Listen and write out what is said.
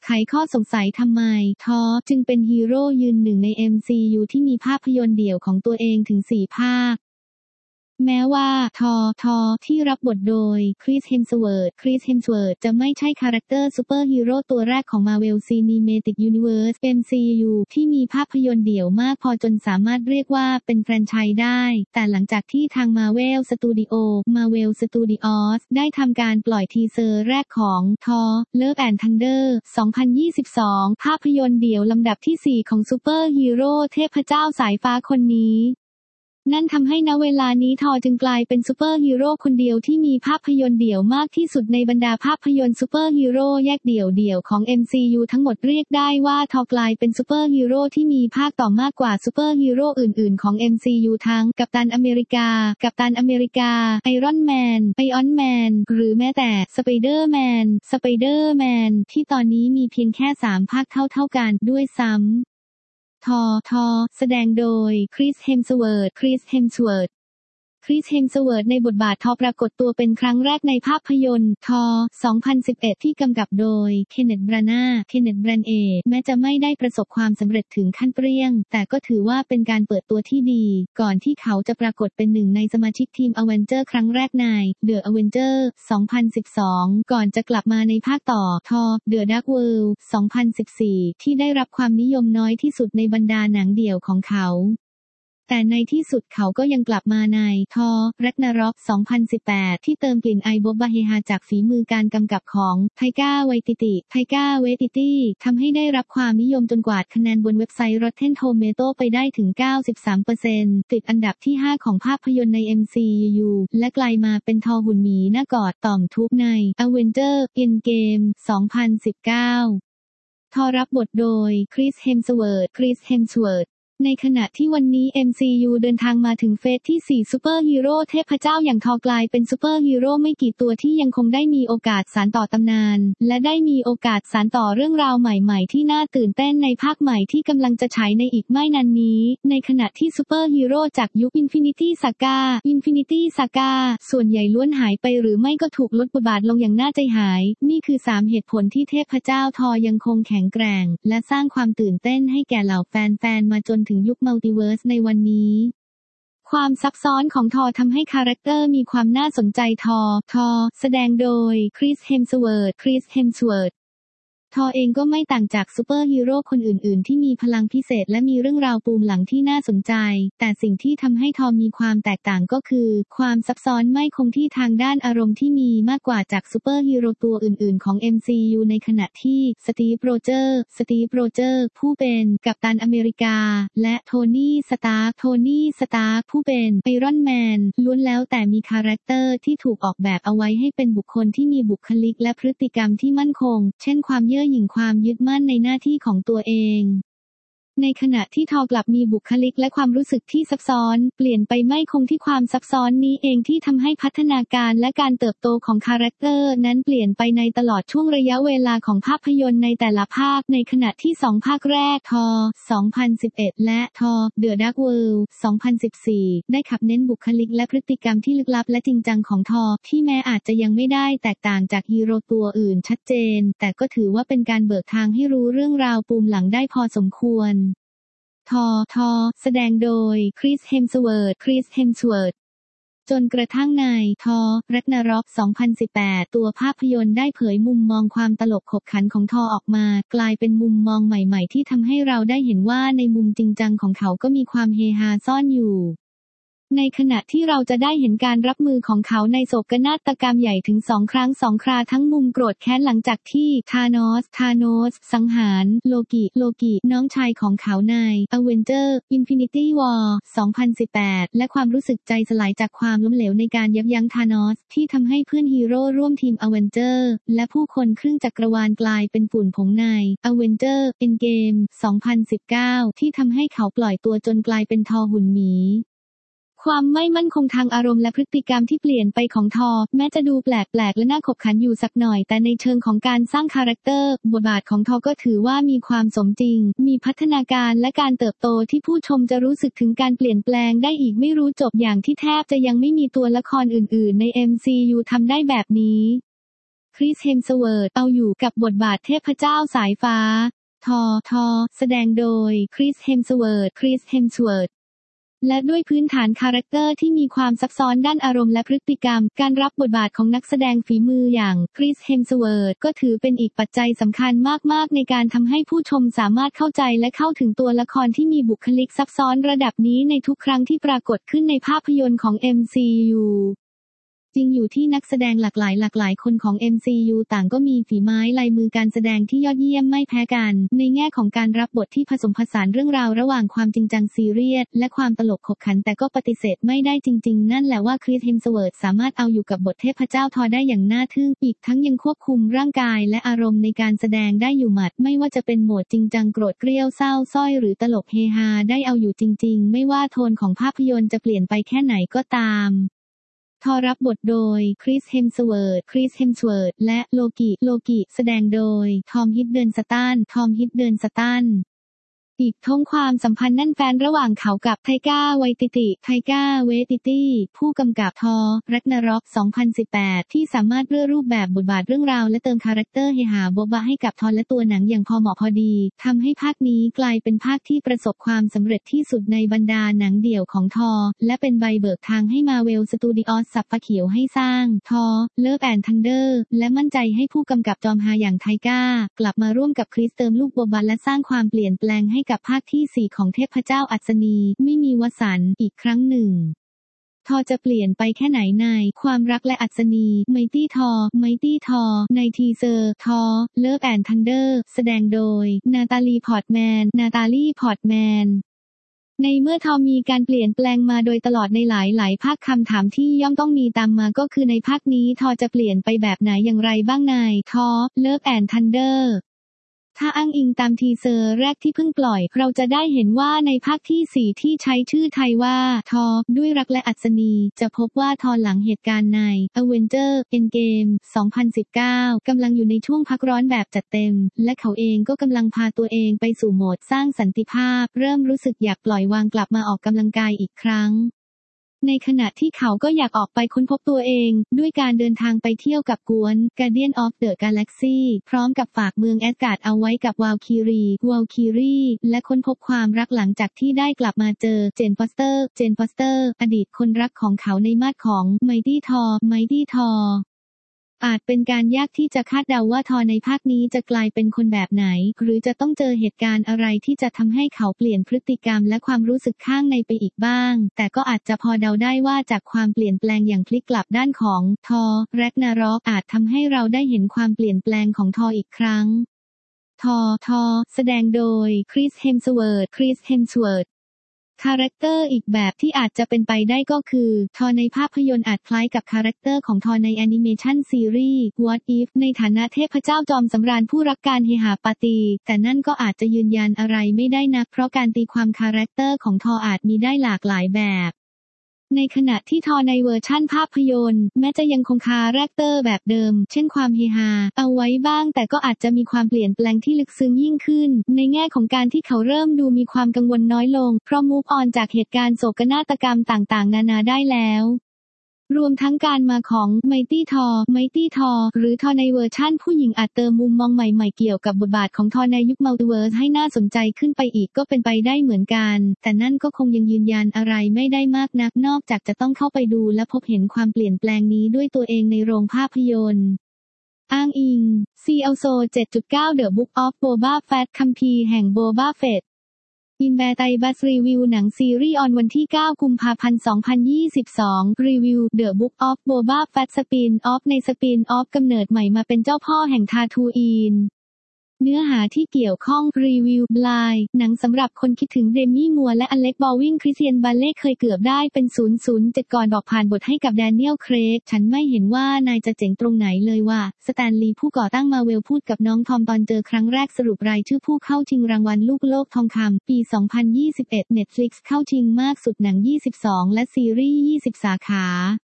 ไขข้อสงสัยทำไมทอจึงเป็นฮีโร่ยืนหนึ่งใน MCU ที่มีภาพยนตร์เดี่ยวของตัวเองถึง4 ภาคแม้ว่าทอที่รับบทโดยคริส เฮมส์เวิร์ธจะไม่ใช่คาแรคเตอร์ซูเปอร์ฮีโร่ตัวแรกของ Marvel Cinematic Universe MCU ที่มีภาพยนตร์เดี่ยวมากพอจนสามารถเรียกว่าเป็นแฟรนไชส์ได้แต่หลังจากที่ทาง Marvel Studios ได้ทำการปล่อยทีเซอร์แรกของ Thor Love and Thunder 2022 ภาพยนตร์เดี่ยวลำดับที่ 4 ของซูเปอร์ฮีโร่เทพเจ้าสายฟ้าคนนี้นั่นทำให้ณเวลานี้ทอจึงกลายเป็นซูเปอร์ฮีโร่คนเดียวที่มีภาพยนตร์เดี่ยวมากที่สุดในบรรดาภาพยนตร์ซูเปอร์ฮีโร่แยกเดี่ยวของ MCU ทั้งหมดเรียกได้ว่าทอกลายเป็นซูเปอร์ฮีโร่ที่มีภาคต่อมากกว่าซูเปอร์ฮีโร่อื่นๆของ MCU ทั้งกัปตันอเมริกาไอรอนแมนหรือแม้แต่สไปเดอร์แมนที่ตอนนี้มีเพียงแค่3 ภาคเท่ากันด้วยซ้ำทอแสดงโดยคริส เฮมส์เวิร์ธในบทบาททอปรากฏตัวเป็นครั้งแรกในภาพยนตร์ทอ2011 ที่กำกับโดยเคนเนธ บรานาแม้จะไม่ได้ประสบความสำเร็จถึงขั้นเปรี้ยงแต่ก็ถือว่าเป็นการเปิดตัวที่ดีก่อนที่เขาจะปรากฏเป็นหนึ่งในสมาชิกทีมอเวนเจอร์ครั้งแรกใน The Avengers 2012 ก่อนจะกลับมาในภาคต่อทอ The Dark World 2014 ที่ได้รับความนิยมน้อยที่สุดในบรรดาหนังเดี่ยวของเขาแต่ในที่สุดเขาก็ยังกลับมาในทอ Ragnarok 2018 ที่เติมกลิ่นไอโบบาเฮฮาจากฝีมือการกำกับของไทก้า ไวติติทำให้ได้รับความนิยมจนกวาดคะแนนบนเว็บไซต์ Rotten Tomatoes ไปได้ถึง 93% ติดอันดับที่ 5 ของภาพยนตร์ใน MCU และกลายมาเป็นทอหุ่นหมีหน้ากอดต่อมทุกใน Avengers Endgame 2019 ทอรับบทโดยคริส เฮมส์เวิร์ธในขณะที่วันนี้ MCU เดินทางมาถึงเฟสที่ 4 ซูเปอร์ฮีโร่เทพเจ้าอย่างทอกลายเป็นซูเปอร์ฮีโร่ไม่กี่ตัวที่ยังคงได้มีโอกาสสานต่อตำนานและได้มีโอกาสสานต่อเรื่องราวใหม่ๆที่น่าตื่นเต้นในภาคใหม่ที่กำลังจะฉายในอีกไม่นานนี้ในขณะที่ซูเปอร์ฮีโร่จากยุค Infinity Saga ส่วนใหญ่ล้วนหายไปหรือไม่ก็ถูกลดบทบาทลงอย่างน่าใจหายนี่คือ3 เหตุผลที่เทพเจ้าทอยังคงแข็งแกร่งและสร้างความตื่นเต้นให้แก่เหล่าแฟนๆมาจนถึงยุคมัลติเวิร์สในวันนี้ความซับซ้อนของทอทำให้คาแรคเตอร์มีความน่าสนใจทอแสดงโดยคริส เฮมส์เวิร์ธทอเองก็ไม่ต่างจากซูเปอร์ฮีโร่คนอื่นๆที่มีพลังพิเศษและมีเรื่องราวปูมหลังที่น่าสนใจแต่สิ่งที่ทำให้ทอมีความแตกต่างก็คือความซับซ้อนไม่คงที่ทางด้านอารมณ์ที่มีมากกว่าจากซูเปอร์ฮีโร่ตัวอื่นๆของ MCU ในขณะที่สตีฟ โรเจอร์ผู้เป็นกัปตันอเมริกาและโทนี่สตาร์คผู้เป็นไอรอนแมนล้วนแล้วแต่มีคาแรคเตอร์ที่ถูกออกแบบเอาไว้ให้เป็นบุคคลที่มีบุคลิกและพฤติกรรมที่มั่นคงเช่นความเย่อหยิ่งความยึดมั่นในหน้าที่ของตัวเองในขณะที่ทอกลับมีบุคลิกและความรู้สึกที่ซับซ้อนเปลี่ยนไปไม่คงที่ความซับซ้อนนี้เองที่ทำให้พัฒนาการและการเติบโตของคาแรคเตอร์นั้นเปลี่ยนไปในตลอดช่วงระยะเวลาของภาพยนตร์ในแต่ละภาคในขณะที่2 ภาคแรกทอ2011และทอ The Dark World 2014ได้ขับเน้นบุคลิกและพฤติกรรมที่ลึกลับและจริงจังของทอที่แม้อาจจะยังไม่ได้แตกต่างจากฮีโร่ตัวอื่นชัดเจนแต่ก็ถือว่าเป็นการเบิกทางให้รู้เรื่องราวปูมหลังได้พอสมควรทอแสดงโดยคริส เฮมส์เวิร์ธจนกระทั่งในทอ Ragnarok 2018 ตัวภาพยนตร์ได้เผยมุมมองความตลกขบขันของทอออกมากลายเป็นมุมมองใหม่ๆที่ทำให้เราได้เห็นว่าในมุมจริงจังของเขาก็มีความเฮฮาซ่อนอยู่ในขณะที่เราจะได้เห็นการรับมือของเขาในโศกนาฏกรรมใหญ่ถึง2 ครั้ง2 คราทั้งมุมโกรธแค้นหลังจากที่ธานอสสังหารโลกิน้องชายของเขาใน Avengers Infinity War 2018 และความรู้สึกใจสลายจากความล้มเหลวในการยับยั้งธานอสที่ทำให้เพื่อนฮีโร่ร่วมทีม Avengers และผู้คนครึ่งจักรวาลกลายเป็นฝุ่นผงใน Avengers Endgame 2019 ที่ทำให้เขาปล่อยตัวจนกลายเป็นทอหุ่นหมีความไม่มั่นคงทางอารมณ์และพฤติกรรมที่เปลี่ยนไปของทอแม้จะดูแปลกและน่าขบขันอยู่สักหน่อยแต่ในเชิงของการสร้างคาแรคเตอร์บทบาทของทอก็ถือว่ามีความสมจริงมีพัฒนาการและการเติบโตที่ผู้ชมจะรู้สึกถึงการเปลี่ยนแปลงได้อีกไม่รู้จบอย่างที่แทบจะยังไม่มีตัวละครอื่นๆใน MCU ทำได้แบบนี้คริส เฮมสเวิร์ธเอาอยู่กับบทบาทเทพเจ้าสายฟ้าทอแสดงโดยคริส เฮมสเวิร์ธและด้วยพื้นฐานคาแรคเตอร์ที่มีความซับซ้อนด้านอารมณ์และพฤติกรรมการรับบทบาทของนักแสดงฝีมืออย่างคริส เฮมสเวิร์ธก็ถือเป็นอีกปัจจัยสำคัญมากๆในการทำให้ผู้ชมสามารถเข้าใจและเข้าถึงตัวละครที่มีบุคลิกซับซ้อนระดับนี้ในทุกครั้งที่ปรากฏขึ้นในภาพยนตร์ของ MCUจริงอยู่ที่นักแสดงหลากหลายคนของ MCU ต่างก็มีฝีไม้ลายมือการแสดงที่ยอดเยี่ยมไม่แพ้กันในแง่ของการรับบทที่ผสมผสานเรื่องราวระหว่างความจริงจังซีเรียสและความตลกขบขันแต่ก็ปฏิเสธไม่ได้จริงๆนั่นแหละว่าคริส เฮมสเวิร์ธสามารถเอาอยู่กับบทเทพเจ้าทอได้อย่างน่าทึ่งอีกทั้งยังควบคุมร่างกายและอารมณ์ในการแสดงได้อยู่หมัดไม่ว่าจะเป็นโหมดจริงจังโกรธเกรี้ยวเศร้าส้อยหรือตลกเฮฮาได้เอาอยู่จริงๆไม่ว่าโทนของภาพยนตร์จะเปลี่ยนไปแค่ไหนก็ตามทอรับบทโดยคริส เฮมสเวิร์ธและโลกิแสดงโดยทอม ฮิดเดิลสตันอีกทั้งความสัมพันธ์แน่นแฟ้นระหว่างเขากับไทก้าเวติติผู้กำกับทอ แร็กนาร็อก 2018 ที่สามารถเลือกรูปแบบบทบาทเรื่องราวและเติมคาแรคเตอร์เฮฮาโบ๊ะบะให้กับทอและตัวหนังอย่างพอเหมาะพอดีทำให้ภาคนี้กลายเป็นภาคที่ประสบความสำเร็จที่สุดในบรรดาหนังเดี่ยวของทอและเป็นใบเบิกทางให้มาเวลสตูดิโอสับปะเขียวให้สร้างทอ เลิฟแอนด์ทันเดอร์และมั่นใจให้ผู้กำกับจอมฮาอย่างไทก้ากลับมาร่วมกับคริสเติมลูกโบบะและสร้างความเปลี่ยนแปลงให้กับภาคที่ 4 ของเทพเจ้าอัศนีไม่มีวสันต์อีกครั้งหนึ่งทอจะเปลี่ยนไปแค่ไหนในความรักและอัศนีไมตี้ทอในทีเซอร์ทอ เลิฟแอนด์ทันเดอร์แสดงโดยนาตาลี พอร์ตแมนในเมื่อทอมีการเปลี่ยนแปลงมาโดยตลอดในหลายภาคคำถามที่ย่อมต้องมีตามมาก็คือในภาคนี้ทอจะเปลี่ยนไปแบบไหนอย่างไรบ้างในทอ เลิฟแอนด์ทันเดอร์ถ้าอ้างอิงตามทีเซอร์แรกที่เพิ่งปล่อยเราจะได้เห็นว่าในภาคที่ 4 ที่ใช้ชื่อไทยว่าทอด้วยรักและอัศนีจะพบว่าทอหลังเหตุการณ์ใน Avengers Endgame 2019 กำลังอยู่ในช่วงพักร้อนแบบจัดเต็มและเขาเองก็กำลังพาตัวเองไปสู่โหมดสร้างสันติภาพเริ่มรู้สึกอยากปล่อยวางกลับมาออกกำลังกายอีกครั้งในขณะที่เขาก็อยากออกไปค้นพบตัวเองด้วยการเดินทางไปเที่ยวกับกวน Guardian of the Galaxy พร้อมกับฝากเมืองแอสการ์ดเอาไว้กับวาลคิรีและค้นพบความรักหลังจากที่ได้กลับมาเจอเจนฟอสเตอร์อดีตคนรักของเขาในมาดของไมตี้ทออาจเป็นการยากที่จะคาดเดาว่าทอในภาคนี้จะกลายเป็นคนแบบไหนหรือจะต้องเจอเหตุการณ์อะไรที่จะทำให้เขาเปลี่ยนพฤติกรรมและความรู้สึกข้างในไปอีกบ้างแต่ก็อาจจะพอเดาได้ว่าจากความเปลี่ยนแปลงอย่างพลิกกลับด้านของทอ แร็กนาร็อกอาจทำให้เราได้เห็นความเปลี่ยนแปลงของทออีกครั้งทอแสดงโดยคริส เฮมสเวิร์ธคาแรคเตอร์อีกแบบที่อาจจะเป็นไปได้ก็คือทอในภาพยนตร์อาจคล้ายกับคาแรคเตอร์ของทอในแอนิเมชันซีรีส์ What If ในฐานะเทพเจ้าจอมสำราญผู้รักการเฮฮาปาร์ตี้แต่นั่นก็อาจจะยืนยันอะไรไม่ได้นักเพราะการตีความคาแรคเตอร์ของทออาจมีได้หลากหลายแบบในขณะที่ทอในเวอร์ชั่นภาพยนตร์แม้จะยังคงคาแรคเตอร์แบบเดิมเช่นความเฮฮาเอาไว้บ้างแต่ก็อาจจะมีความเปลี่ยนแปลงที่ลึกซึ้งยิ่งขึ้นในแง่ของการที่เขาเริ่มดูมีความกังวลน้อยลงเพราะมูฟออนจากเหตุการณ์โศกนาฏกรรมต่างๆนานาได้แล้วรวมทั้งการมาของไมตี้ทอหรือทอในเวอร์ชั่นผู้หญิงอาจเติมมุมมองใหม่ๆเกี่ยวกับบทบาทของทอในยุคมัลติเวิร์สให้น่าสนใจขึ้นไปอีกก็เป็นไปได้เหมือนกันแต่นั่นก็คงยังยืนยันอะไรไม่ได้มากนักนอกจากจะต้องเข้าไปดูและพบเห็นความเปลี่ยนแปลงนี้ด้วยตัวเองในโรงภาพยนตร์อ้างอิง CLSO 7.9 The Book of Boba Fett คัมภีร์แห่งโบบาเฟตอินแบร์ไตบัสรีวิวหนังซีรีส์ออนวันที่ 9 กุมภาพันธ์ 2022 รีวิว The Book of Boba Fett สปินออฟในสปินออฟกำเนิดใหม่มาเป็นเจ้าพ่อแห่งทาทูอีนเนื้อหาที่เกี่ยวข้องรีวิวบลายหนังสำหรับคนคิดถึงเดมี่มัวร์และอเล็กบอลวินคริสเตียนบาเล่เคยเกือบได้เป็น007ก่อนบอกผ่านบทให้กับแดเนียลเครกฉันไม่เห็นว่านายจะเจ๋งตรงไหนเลยว่าสแตนลีย์ผู้ก่อตั้งมาเวลพูดกับน้องทอมตอนเจอครั้งแรกสรุปรายชื่อผู้เข้าชิงรางวัลลูกโลกทองคำปี 2021 Netflix เข้าชิงมากสุดหนัง22และซีรีส์20สาขา